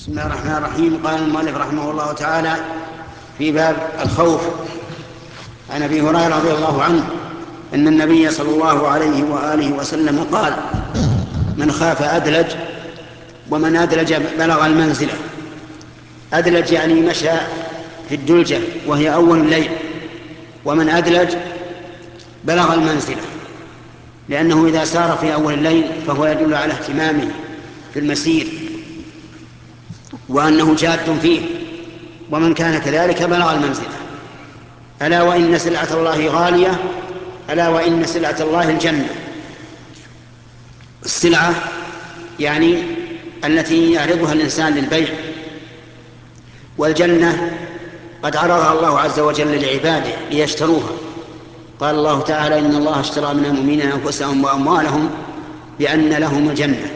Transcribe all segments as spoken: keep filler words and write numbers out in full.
بسم الله الرحمن الرحيم. قال المؤلف رحمه الله تعالى في باب الخوف عن أبي هريرة رضي الله عنه أن النبي صلى الله عليه وآله وسلم قال: من خاف أدلج، ومن أدلج بلغ المنزلة. أدلج يعني مشى في الدلجة وهي أول الليل، ومن أدلج بلغ المنزلة، لأنه إذا سار في أول الليل فهو يدل على اهتمامه في المسير وأنه جاد فيه. ومن كان كذلك بلغ المنزلة. ألا وإن سلعة الله غالية، ألا وإن سلعة الله الجنة. السلعة يعني التي يعرضها الإنسان للبيع، والجنة قد عرضها الله عز وجل لعباده ليشتروها. قال الله تعالى: إن الله اشترى من المؤمنين أنفسهم وأموالهم بأن لهم الجنة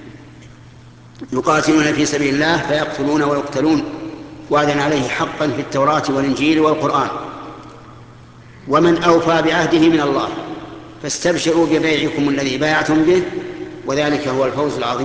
يقاتلون في سبيل الله فيقتلون ويقتلون وعدا عليه حقا في التوراة والإنجيل والقرآن. ومن أوفى بعهده من الله فاستبشروا ببيعكم الذي بايعتم به، وذلك هو الفوز العظيم.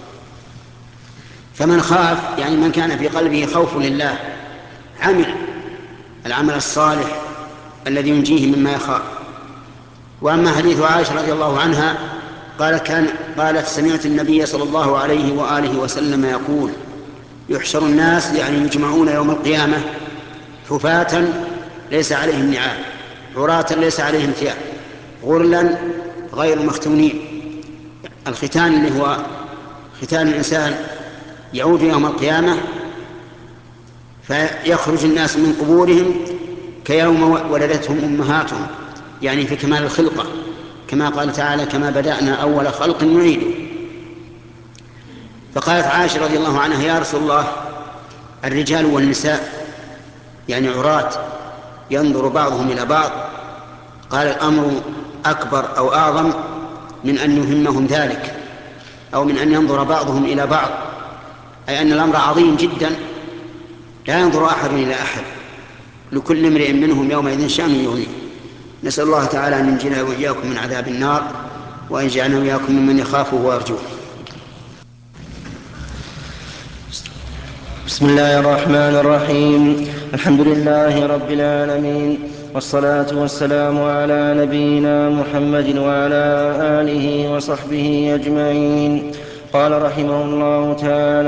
فمن خاف يعني من كان في قلبه خوف لله عمل العمل الصالح الذي ينجيه مما يخاف. وأما حديث عائشة رضي الله عنها قالت, كان قالت: سمعت النبي صلى الله عليه وآله وسلم يقول: يحشر الناس يعني يجمعون يوم القيامة حفاة ليس عليهم نعال، عراة ليس عليهم ثياب، غرلا غير مختونين. الختان اللي هو ختان الإنسان يعود يوم القيامة فيخرج الناس من قبورهم كيوم ولدتهم أمهاتهم، يعني في كمال الخلقة، كما قال تعالى: كما بدأنا أول خلق نعيده. فقالت عائشة رضي الله عنها: يا رسول الله، الرجال والنساء يعني عراة ينظر بعضهم إلى بعض. قال: الأمر أكبر أو أعظم من أن يهمهم ذلك، أو من أن ينظر بعضهم إلى بعض، أي أن الأمر عظيم جدا لا ينظر أحد إلى أحد، لكل امرئ منهم يومئذ شأن يغنيه. نسأل الله تعالى أن ينجينا وإياكم من عذاب النار، وأن يجعلنا وإياكم ممن يخافه ويرجوه. بسم الله الرحمن الرحيم. الحمد لله رب العالمين، والصلاة والسلام على نبينا محمد وعلى آله وصحبه أجمعين. قال رحمه الله تعالى: